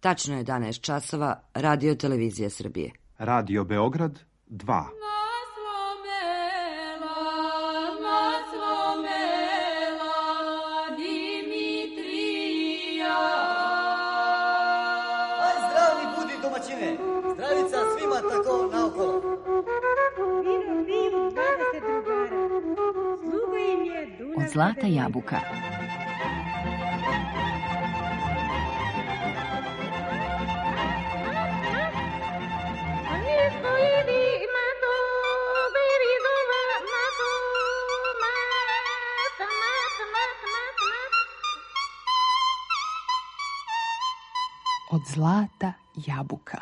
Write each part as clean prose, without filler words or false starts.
Tačno je 11 časova, Radio Televizija Srbije. Radio Beograd 2. Zdravica svima tako naokolo. Vino piju 20 drugara. Sluga im je Dunav. Od Zlata jabuka. Od Zlata jabuka.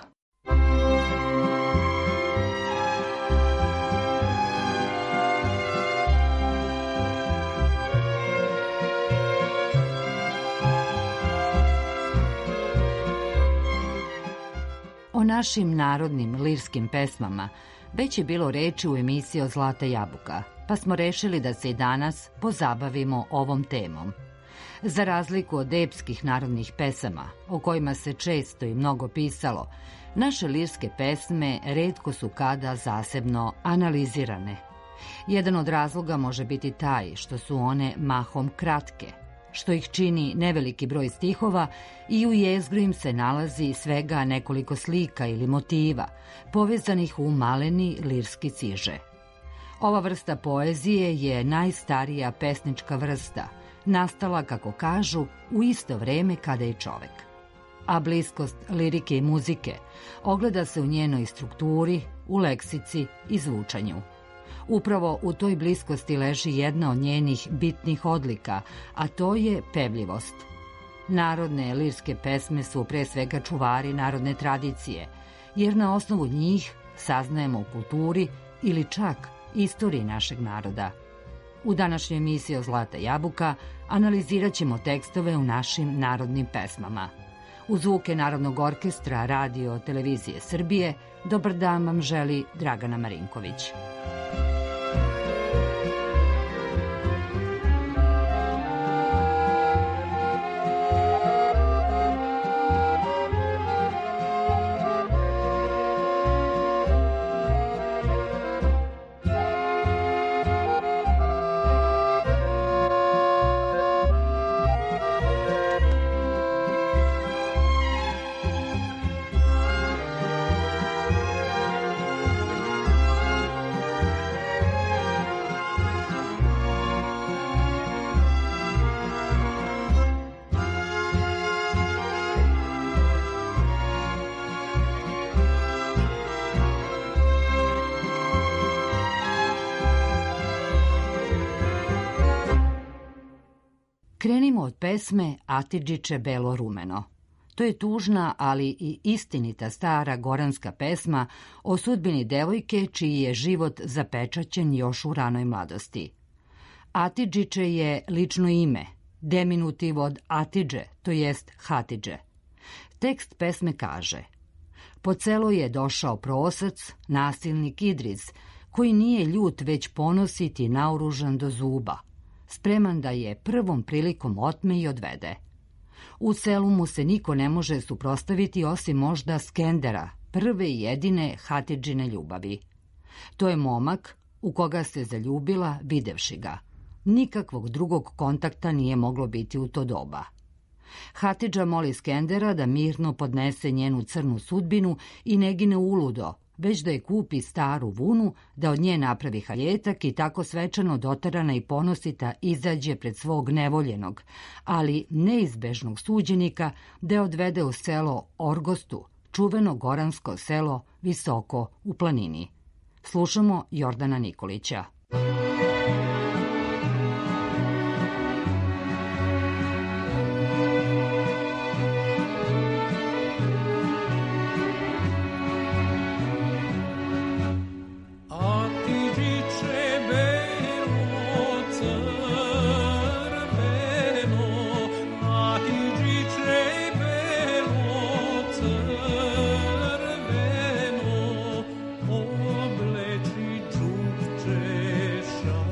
O našim narodnim lirskim pesmama već je bilo reči u emisiji Od Zlata jabuka, pa smo rešili da se i danas pozabavimo ovom temom. Za razliku od epskih narodnih pesama, o kojima se često i mnogo pisalo, naše lirske pesme retko su kada zasebno analizirane. Jedan od razloga može biti taj što su one mahom kratke, što ih čini neveliki broj stihova i u jezgru im se nalazi svega nekoliko slika ili motiva, povezanih u maleni lirski ciže. Ova vrsta poezije je najstarija pesnička vrsta, nastala, kako kažu, u isto vreme kada i čovek. A bliskost lirike i muzike ogleda se u njenoj strukturi, u leksici i zvučanju. Upravo u toj bliskosti leži jedna od njenih bitnih odlika, a to je pevljivost. Narodne lirske pesme su pre svega čuvari narodne tradicije, jer na osnovu njih saznajemo o kulturi ili čak istoriji našeg naroda. U današnjoj emisiji Od Zlata jabuka analizirat ćemo tekstove u našim narodnim pesmama. U zvuke Narodnog orkestra Radio Televizije Srbije, dobar dan vam želi Dragana Marinković. Krenimo od pesme Atidžiće belo rumeno. To je tužna, ali i istinita stara goranska pesma o sudbini devojke čiji je život zapečaćen još u ranoj mladosti. Atidžiće je lično ime, deminutiv od Atidže, to jest Hatidže. Tekst pesme kaže: po selo je došao prosac, nasilnik Idriz, koji nije ljut već ponosit i naoružan do zuba, spreman da je prvom prilikom otme i odvede. U selu mu se niko ne može suprotstaviti osim možda Skendera, prve i jedine Hatidžine ljubavi. To je momak u koga se zaljubila videvši ga. Nikakvog drugog kontakta nije moglo biti u to doba. Hatidža moli Skendera da mirno podnese njenu crnu sudbinu i ne gine uludo, već da je kupi staru vunu, da od nje napravi haljetak i tako svečano doterana i ponosita izađe pred svog nevoljenog, ali neizbežnog suđenika, da je odvede u selo Orgostu, čuveno goransko selo visoko u planini. Slušamo Jordana Nikolića. Obleci čupče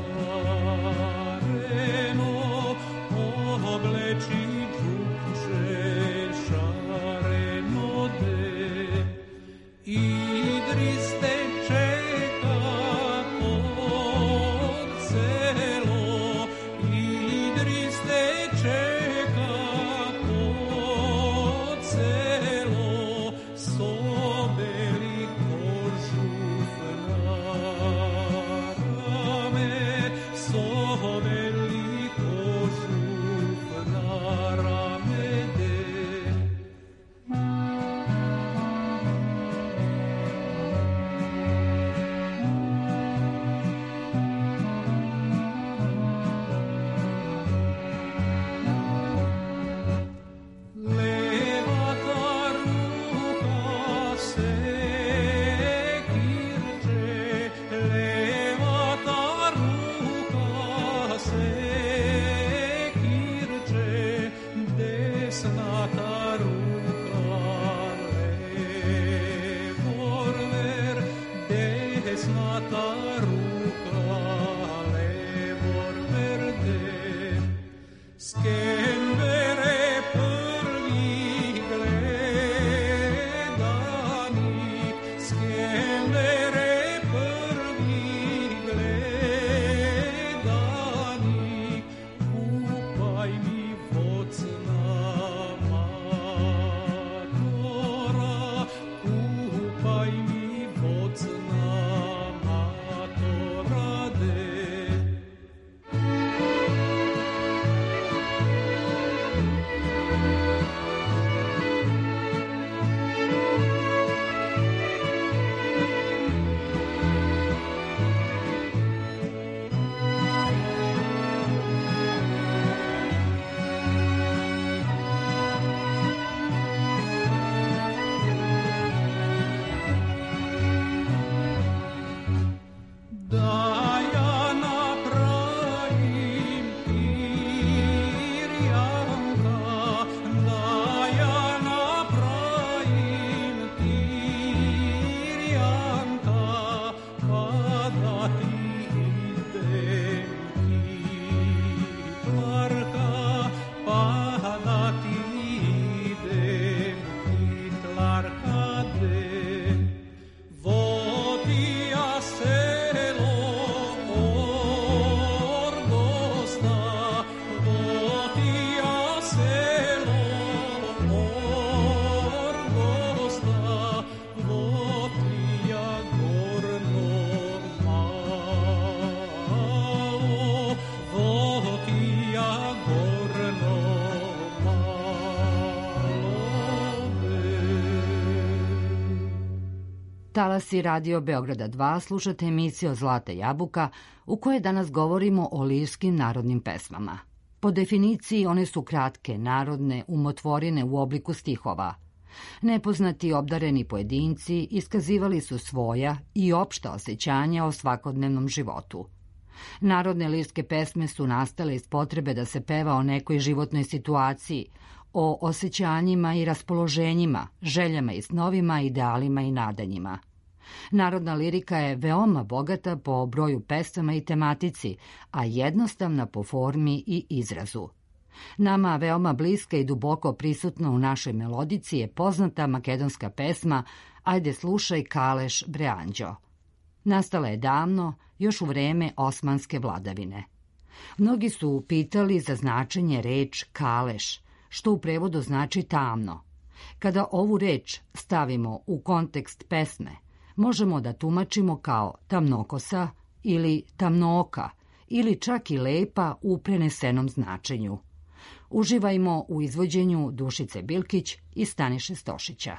Talasi Radio Beograda 2 slušate emisiju Zlata jabuka u kojoj danas govorimo o lirskim narodnim pesmama. Po definiciji one su kratke, narodne, umotvorine u obliku stihova. Nepoznati obdareni pojedinci iskazivali su svoja i opšta osjećanja o svakodnevnom životu. Narodne lirske pesme su nastale iz potrebe da se peva o nekoj životnoj situaciji, o osjećanjima i raspoloženjima, željama i snovima, idealima i nadanjima. Narodna lirika je veoma bogata po broju pesama i tematici, a jednostavna po formi i izrazu. Nama veoma bliska i duboko prisutna u našoj melodici je poznata makedonska pesma Ajde slušaj Kaleš Breanđo. Nastala je davno, još u vreme osmanske vladavine. Mnogi su pitali za značenje reč Kaleš, što u prevodu znači tamno. Kada ovu reč stavimo u kontekst pesme, možemo da tumačimo kao tamnokosa ili tamnoka, ili čak i lepa u prenesenom značenju. Uživajmo u izvođenju Dušice Bilkić i Staniše Stošića.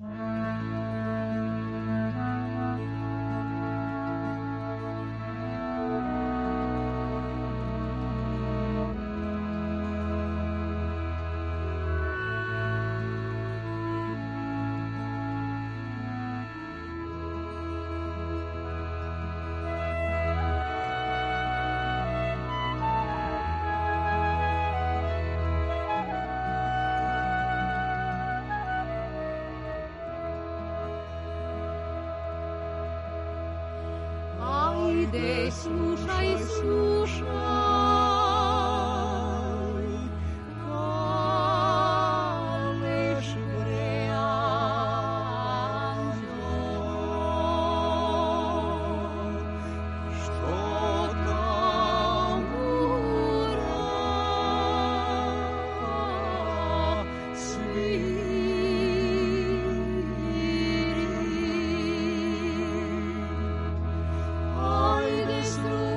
Ajde, slušaj, slušaj, Kaleš Breanđo, što tambura sviri. Ajde, slušaj,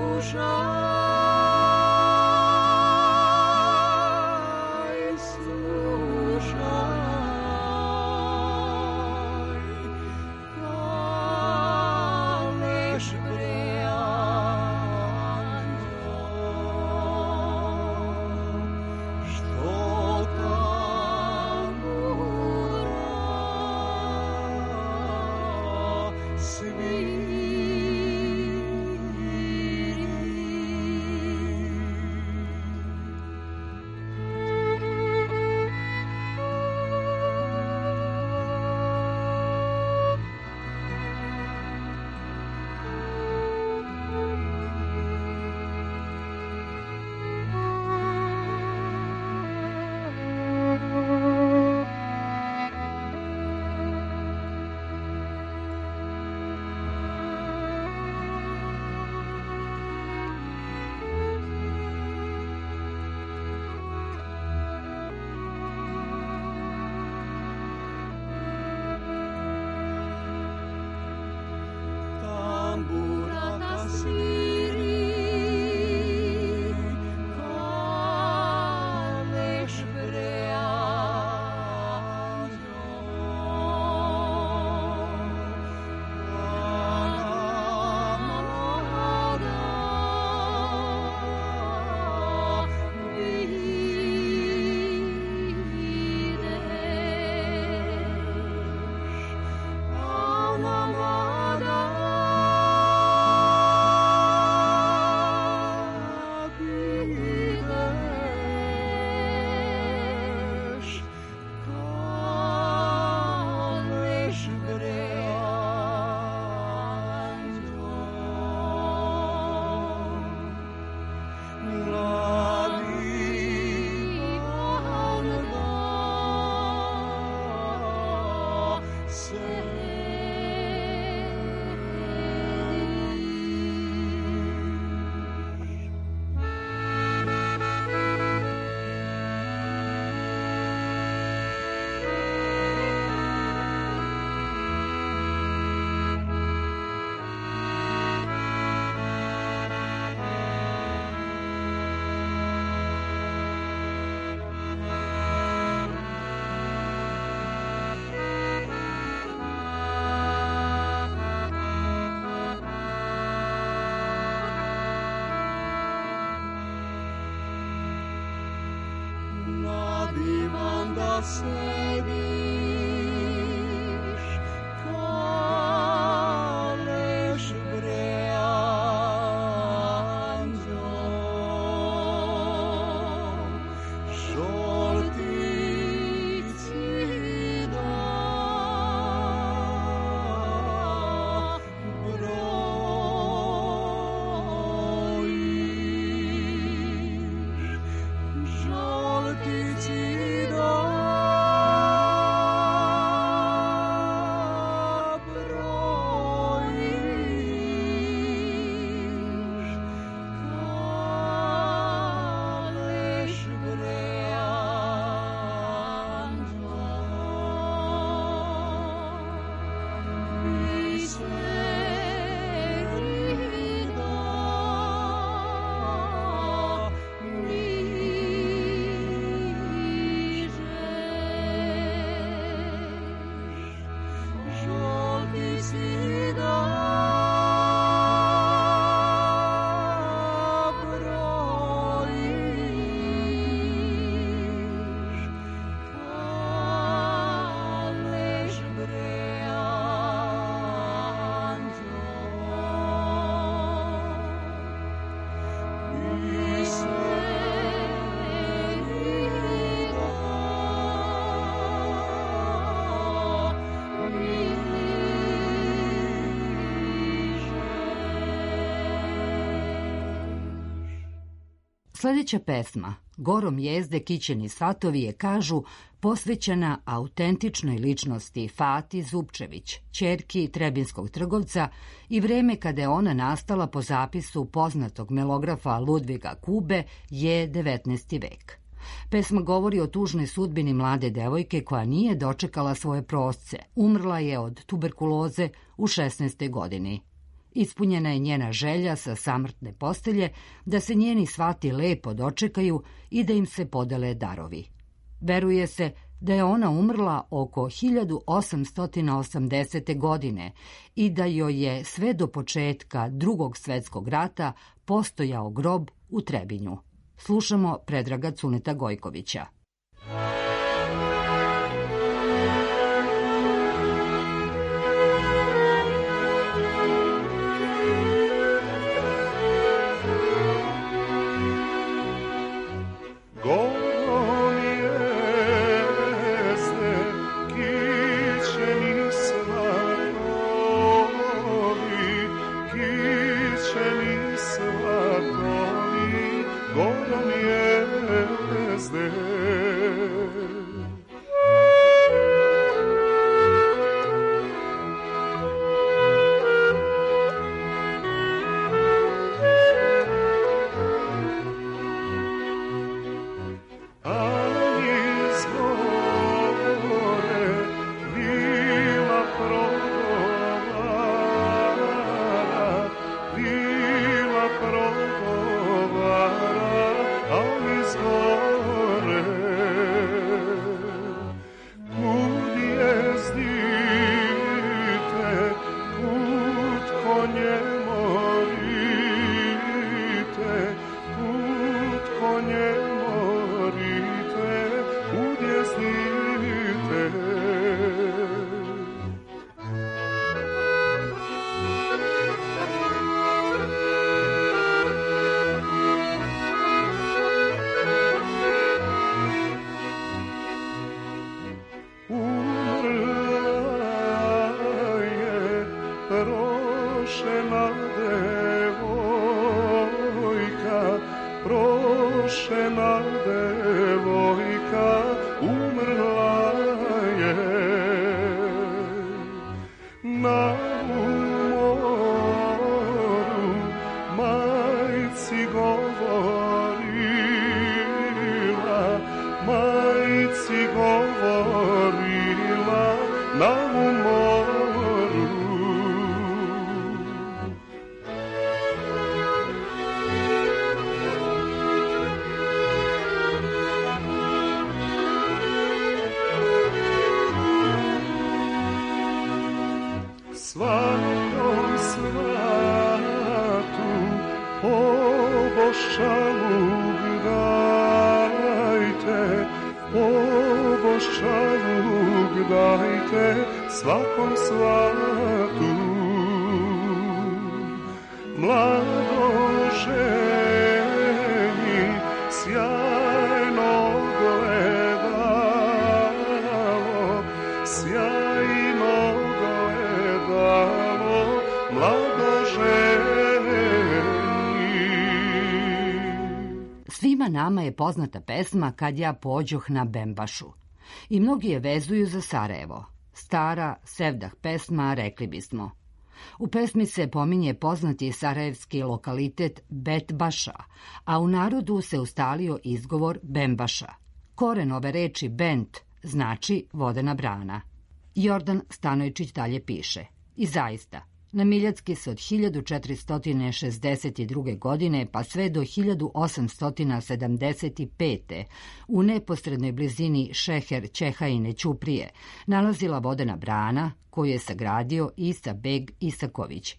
Sljedeća pesma, Gorom jezde kićeni svatovi, je, kažu, posvećena autentičnoj ličnosti Fati Zupčević, ćerki trebinskog trgovca, i vreme kada je ona nastala po zapisu poznatog melografa Ludviga Kube je 19. vek. Pesma govori o tužnoj sudbini mlade devojke koja nije dočekala svoje prosce. Umrla je od tuberkuloze u 16. godini. Ispunjena je njena želja sa samrtne postelje da se njeni svati lepo dočekaju i da im se podele darovi. Veruje se da je ona umrla oko 1880. godine i da joj je sve do početka Drugog svjetskog rata postojao grob u Trebinju. Slušamo Predraga Cuneta Gojkovića. Prošena devojka umrla je na moru, majci govorila na moru. Svakom svatu pobošaluk dajte, svakom svatu mladoj ženi sjajno gledalo mlado ženi. Svima nama je poznata pesma Kad ja pođoh na Bembašu. I mnogi je vezuju za Sarajevo. Stara, sevdah pesma, rekli bismo. U pesmi se pominje poznati sarajevski lokalitet Betbaša, a u narodu se ustalio izgovor Bembaša. Koren ove reči bent znači vodena brana. Jordan Stanojčić dalje piše. I zaista, na Miljacki se od 1462. godine pa sve do 1875. u neposrednoj blizini Šeher Ćehajine Ćuprije nalazila vodena brana koju je sagradio Isa Beg Isaković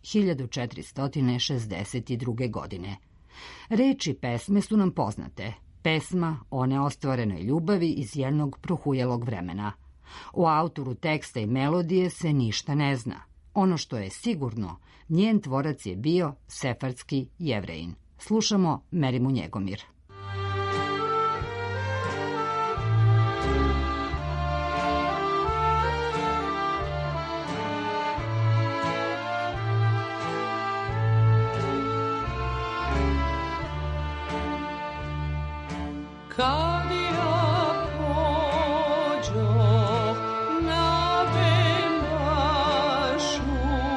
1462. godine. Reči pesme su nam poznate. Pesma o neostvarenoj ljubavi iz jednog prohujelog vremena. O autoru teksta i melodije se ništa ne zna. Ono što je sigurno, njen tvorac je bio sefardski Jevrejin. Slušamo Merimu Njegomir. Kad ja pođoh na Bembašu,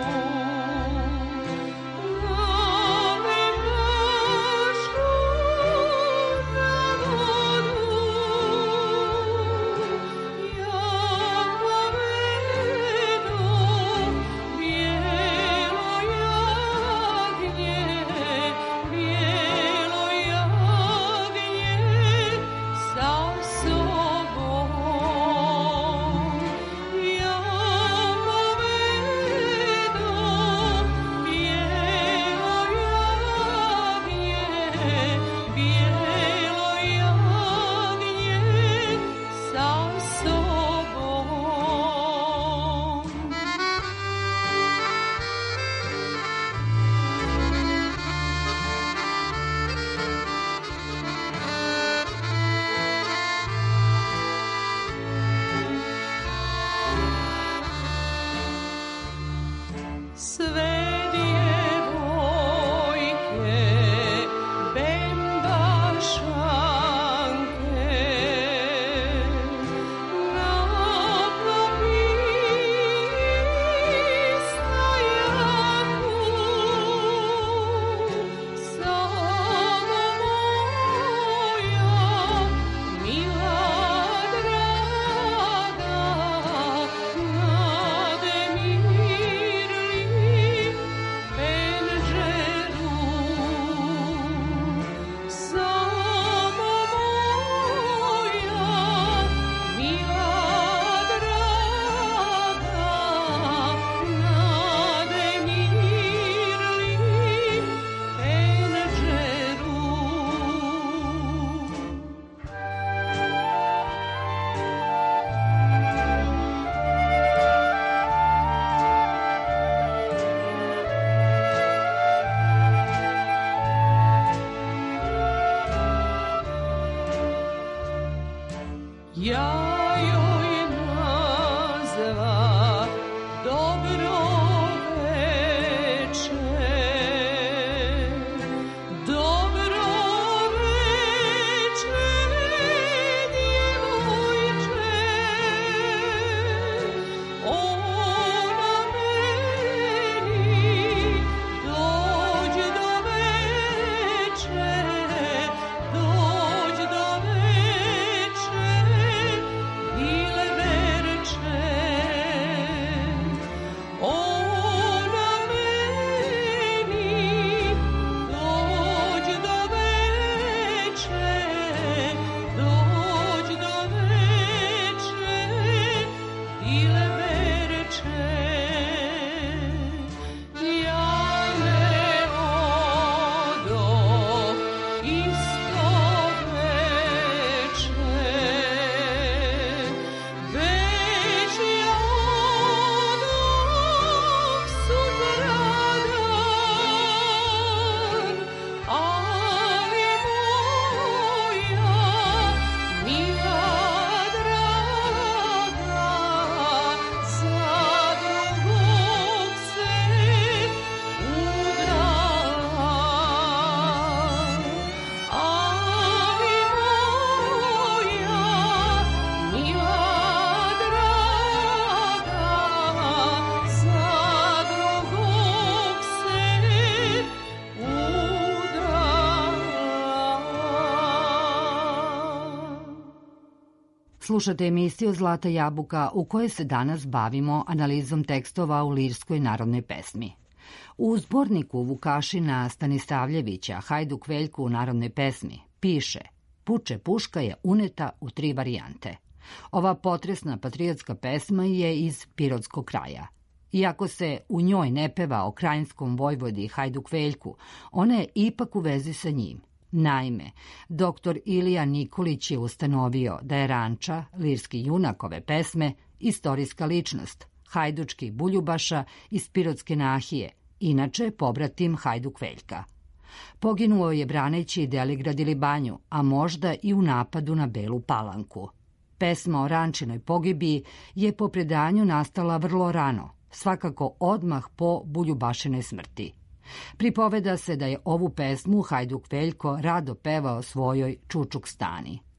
Slušate emisiju Zlata jabuka u kojoj se danas bavimo analizom tekstova u lirskoj narodnoj pesmi. U zborniku Vukašina Stanisavljevića Hajduk Veljko u narodnoj pesmi piše: Puče puška je uneta u 3 varijante. Ova potresna patriotska pesma je iz Pirotskog kraja. Iako se u njoj ne peva o krajinskom vojvodi Hajduk Veljku, ona je ipak u vezi sa njim. Naime, dr. Ilija Nikolić je ustanovio da je Ranča, lirski junak ove pesme, istorijska ličnost, hajdučki Buljubaša iz Pirotske nahije, inače pobratim Hajduk Veljka. Poginuo je braneći Deligrad ili Banju, a možda i u napadu na Belu Palanku. Pesma o Rančinoj pogibiji je po predanju nastala vrlo rano, svakako odmah po Buljubašinoj smrti. Pripoveda se da je ovu pesmu Hajduk Veljko rado pevao svojoj Čučuk Stani.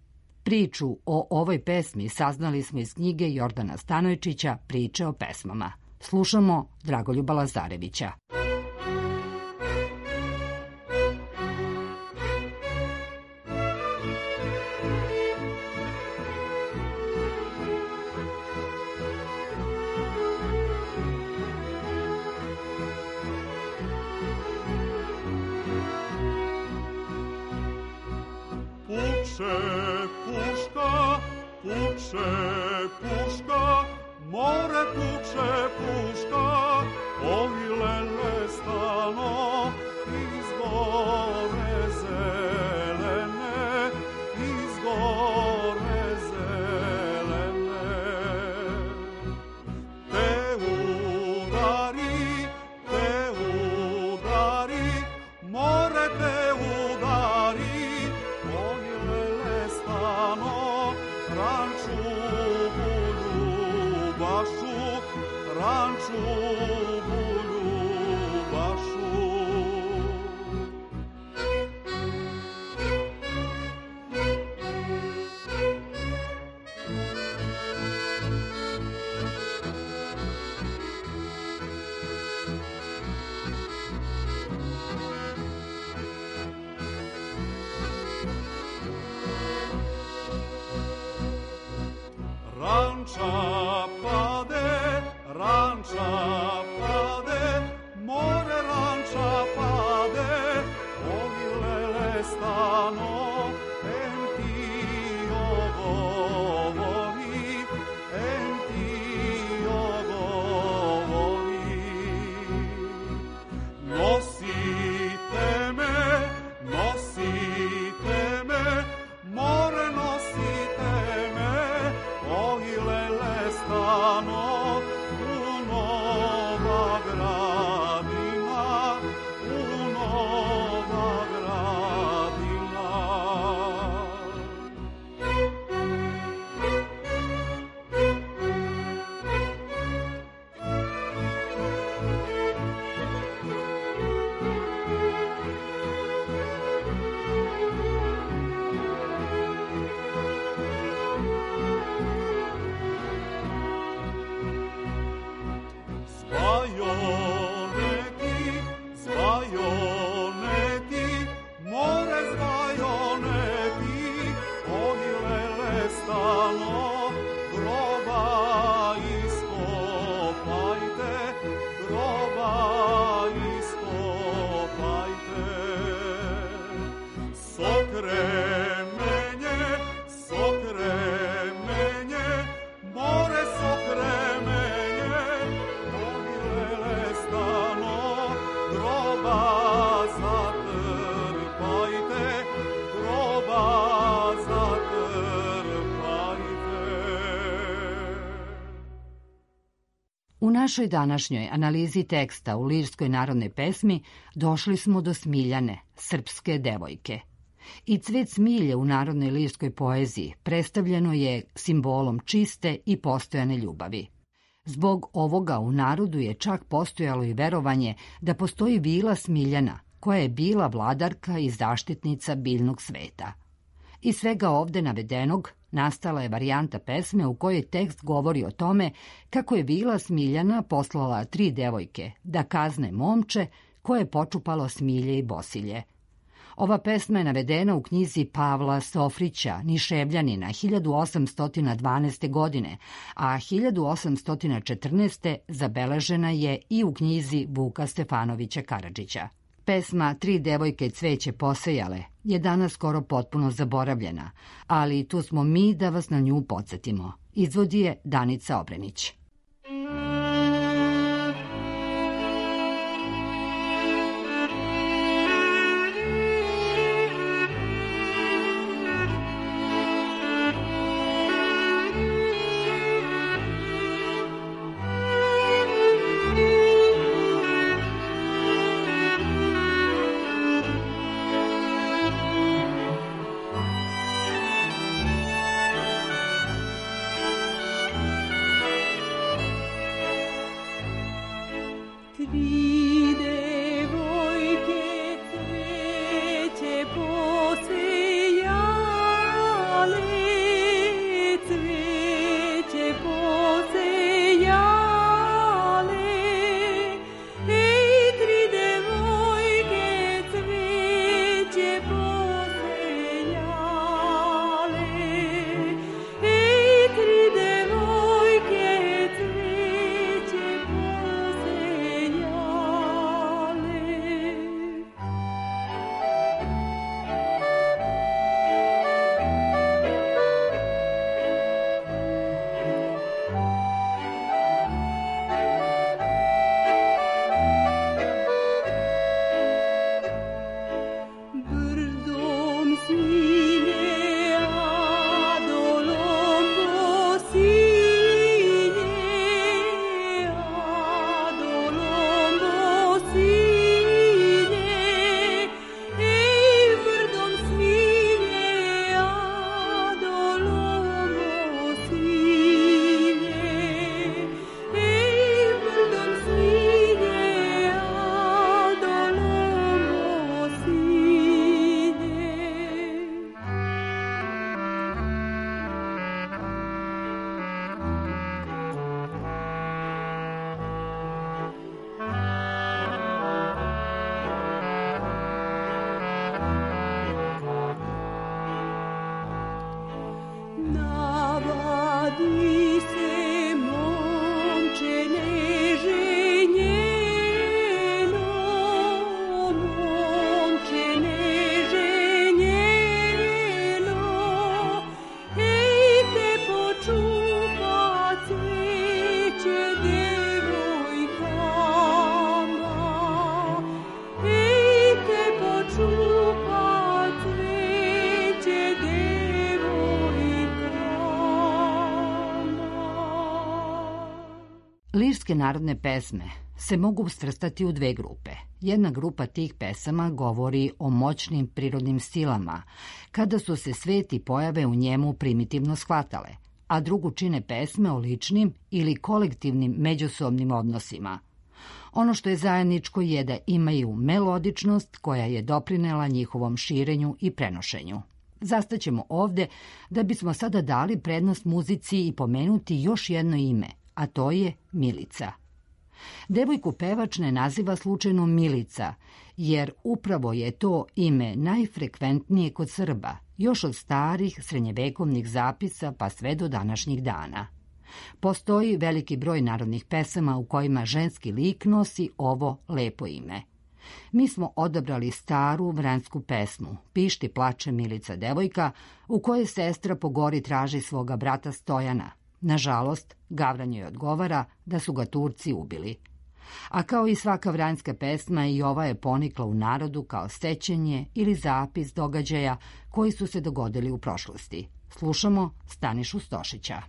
Priču o ovoj pesmi saznali smo iz knjige Jordana Stanojčića Priče o pesmama. Slušamo Dragoljuba Lazarevića. Puče puška, more puče puška, ovi lele stano iz gore zelene, iz gore zelene. Te udari, more te udari, ovi lele stano ranču buljubašu, ranču buljubašu. Ranča pade, more ranča pade, ovi lele stano, en ti ogovori, en ti ogovori. Nosite me, more nosite me, ovi lele stano, U našoj današnjoj analizi teksta u lirskoj narodnoj pesmi došli smo do Smiljane, srpske devojke. I cvet smilje u narodnoj lirskoj poeziji predstavljeno je simbolom čiste i postojane ljubavi. Zbog ovoga u narodu je čak postojalo i verovanje da postoji vila Smiljana, koja je bila vladarka i zaštitnica biljnog sveta. Iz svega ovde navedenog nastala je varijanta pesme u kojoj tekst govori o tome kako je vila Smiljana poslala 3 devojke da kazne momče koje je počupalo smilje i bosilje. Ova pesma je navedena u knjizi Pavla Sofrića, Niševljanina, 1812. godine, a 1814. zabeležena je i u knjizi Vuka Stefanovića Karadžića. Pesma 3 devojke cveće posejale je danas skoro potpuno zaboravljena, ali tu smo mi da vas na nju podsjetimo. Izvodi je Danica Obrenić. Devojke cveće posejale, Lirske narodne pesme se mogu svrstati u dve grupe. Jedna grupa tih pesama govori o moćnim prirodnim silama, kada su se svet i pojave u njemu primitivno shvatale, a drugu čine pesme o ličnim ili kolektivnim međusobnim odnosima. Ono što je zajedničko je da imaju melodičnost koja je doprinela njihovom širenju i prenošenju. Zastaćemo ovde da bismo sada dali prednost muzici i pomenuti još jedno ime, a to je Milica. Devojku pevač ne naziva slučajno Milica, jer upravo je to ime najfrekventnije kod Srba, još od starih srednjevekovnih zapisa pa sve do današnjih dana. Postoji veliki broj narodnih pesama u kojima ženski lik nosi ovo lepo ime. Mi smo odabrali staru vransku pesmu Pišti plače Milica devojka, u kojoj sestra po gori traži svoga brata Stojana. Nažalost, Gavran joj odgovara da su ga Turci ubili. A kao i svaka vranjska pesma, i ova je ponikla u narodu kao sećanje ili zapis događaja koji su se dogodili u prošlosti. Slušamo Stanišu Stošića.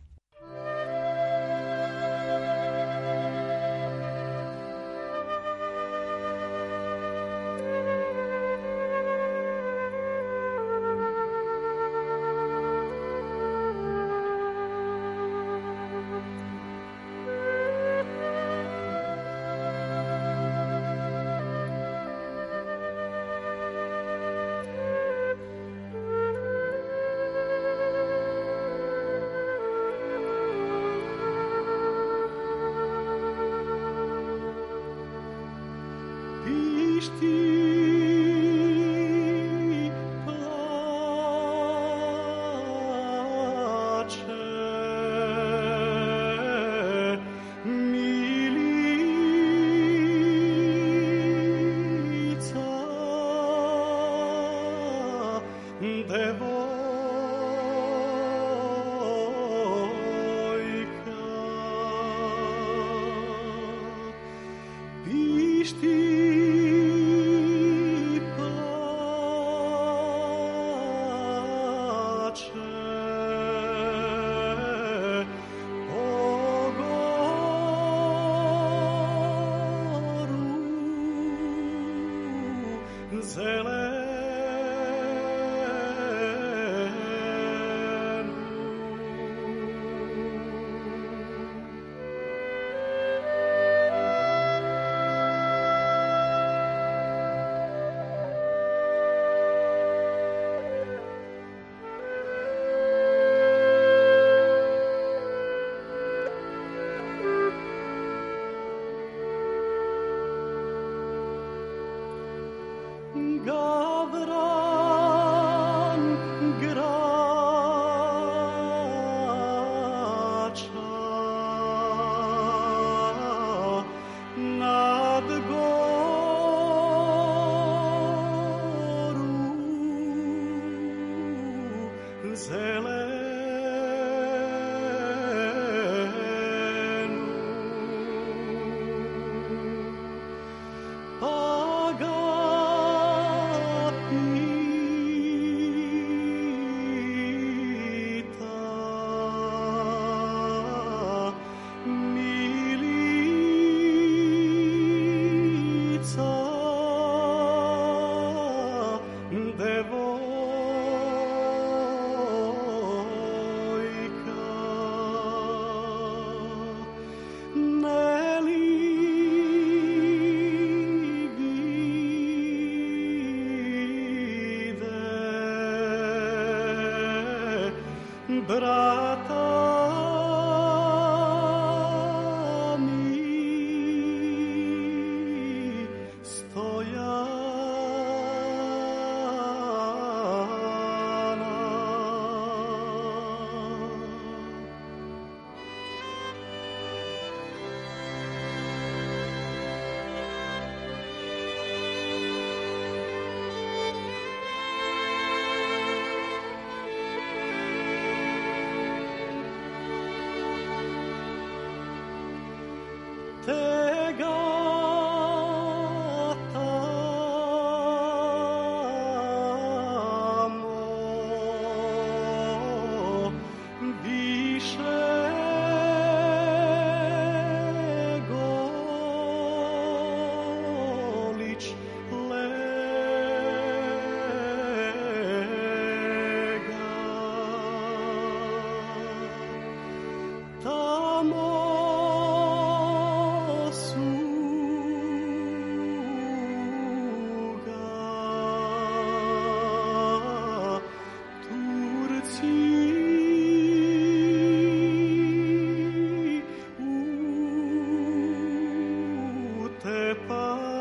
te pali.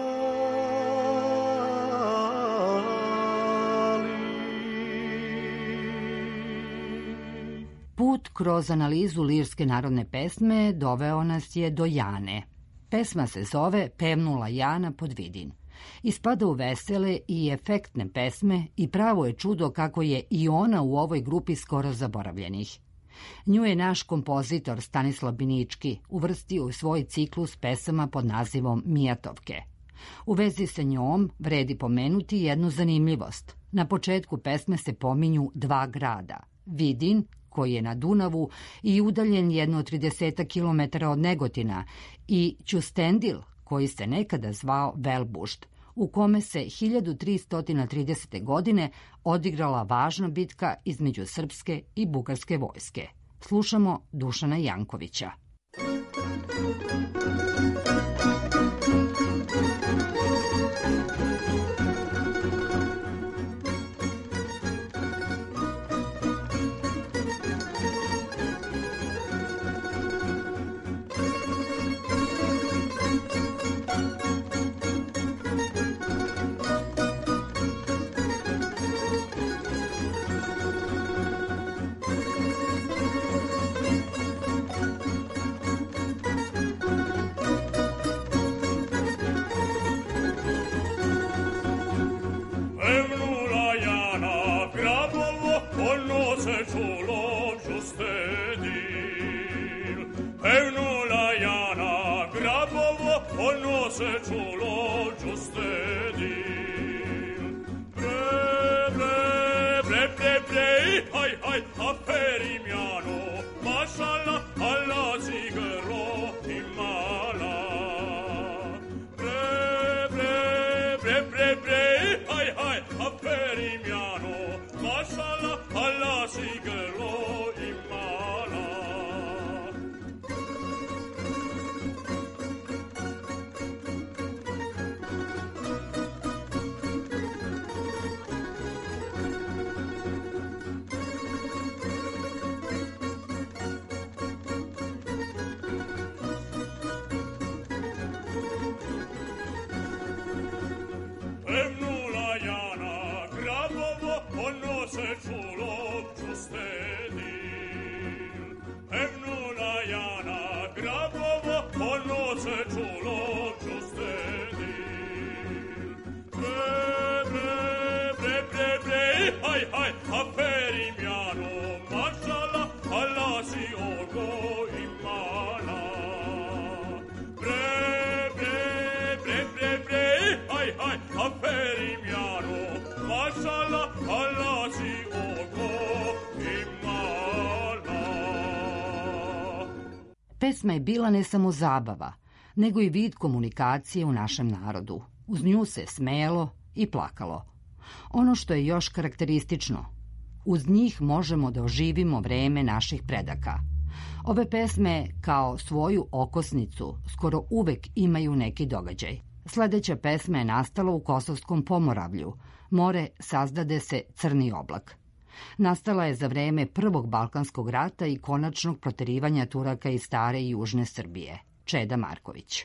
Put kroz analizu lirske narodne pesme doveo nas je do Jane. Pesma se zove Pevnula Jana pod Vidin. Ispada u vesele i efektne pesme i pravo je čudo kako je i ona u ovoj grupi skoro zaboravljenih. Nju je naš kompozitor Stanislav Binički uvrstio u svoj ciklus pesama pod nazivom Mijatovke. U vezi sa njom vredi pomenuti jednu zanimljivost. Na početku pesme se pominju dva grada. Vidin, koji je na Dunavu i udaljen jedno 30 km od Negotina, i Ćustendil, koji se nekada zvao Velbušt, u kome se 1330. godine odigrala važna bitka između srpske i bugarske vojske. Slušamo Dušana Jankovića. Pesma je bila ne samo zabava, nego i vid komunikacije u našem narodu. Uz nju se smejalo i plakalo. Ono što je još karakteristično, uz njih možemo da oživimo vreme naših predaka. Ove pesme, kao svoju okosnicu, skoro uvek imaju neki događaj. Sledeća pesma je nastala u Kosovskom Pomoravlju. More sazdade se crni oblak. Nastala je za vreme Prvog Balkanskog rata i konačnog proterivanja Turaka iz stare i južne Srbije. Čeda Marković.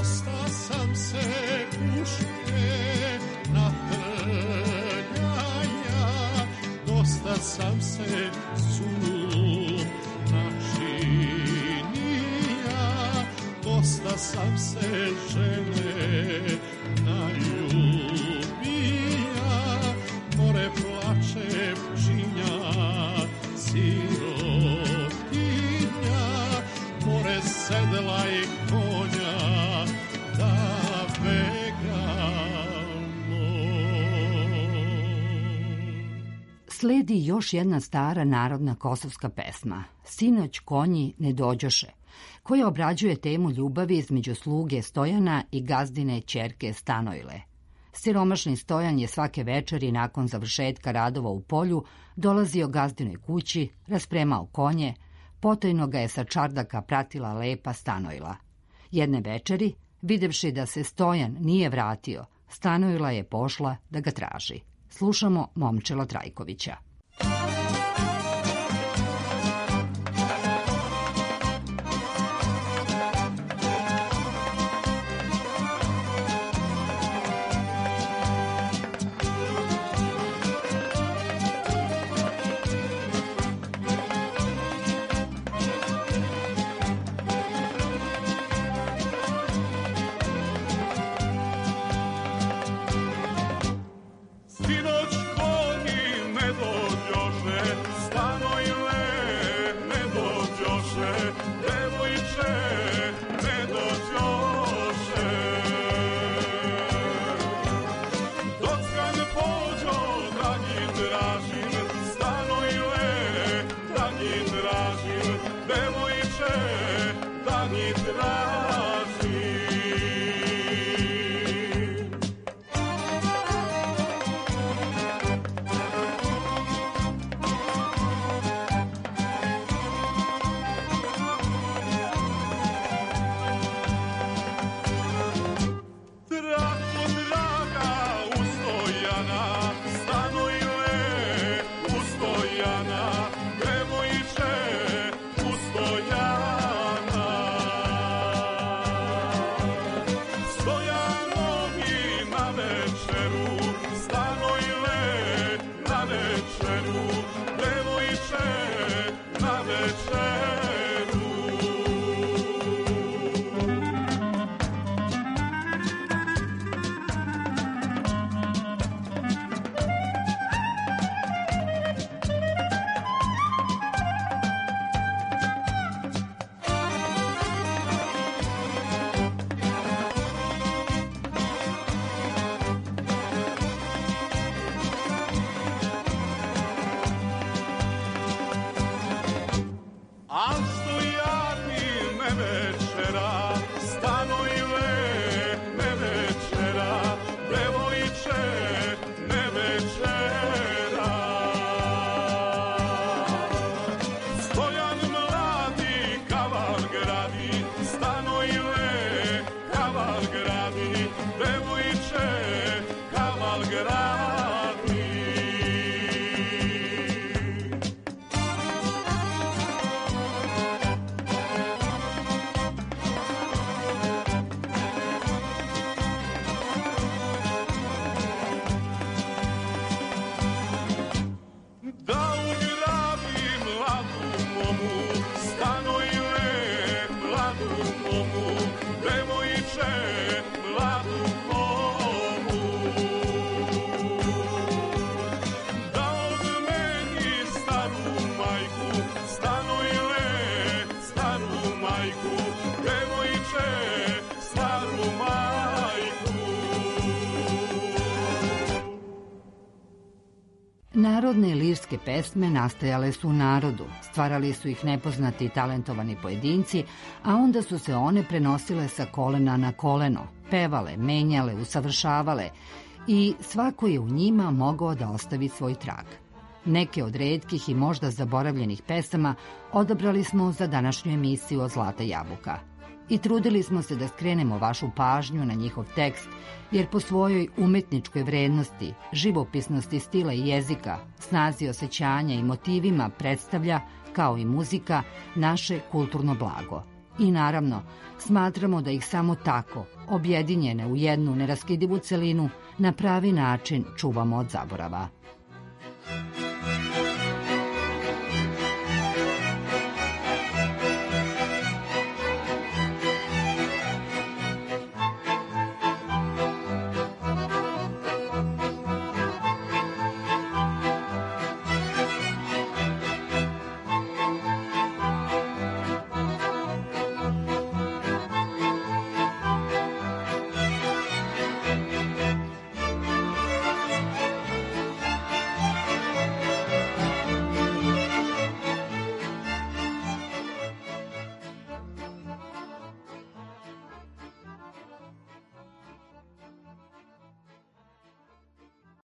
dosta sam se puške natrljaja, dosta sam se načinija, dosta sam se žene naljubija, more plače pčinja, sirotinja, more sedela i konja da begamo. Sledi još jedna stara narodna kosovska pesma, Sinoć konji ne dođoše, koja obrađuje temu ljubavi između sluge Stojana i gazdine ćerke Stanojle. Siromašni Stojan je svake večeri nakon završetka radova u polju dolazio gazdinoj kući, raspremao konje, potajno ga je sa čardaka pratila lepa Stanojla. Jedne večeri, videvši da se Stojan nije vratio, Stanojla je pošla da ga traži. Slušamo Momčila Trajkovića. Narodne lirske pesme nastajale su u narodu, stvarali su ih nepoznati i talentovani pojedinci, a onda su se one prenosile sa kolena na koleno, pevale, menjale, usavršavale i svako je u njima mogao da ostavi svoj trag. Neke od retkih i možda zaboravljenih pesama odabrali smo za današnju emisiju o Zlata jabuka. I trudili smo se da skrenemo vašu pažnju na njihov tekst, jer po svojoj umetničkoj vrednosti, živopisnosti stila i jezika, snazi osjećanja i motivima predstavlja, kao i muzika, naše kulturno blago. I naravno, smatramo da ih samo tako, objedinjene u jednu neraskidivu celinu, na pravi način čuvamo od zaborava.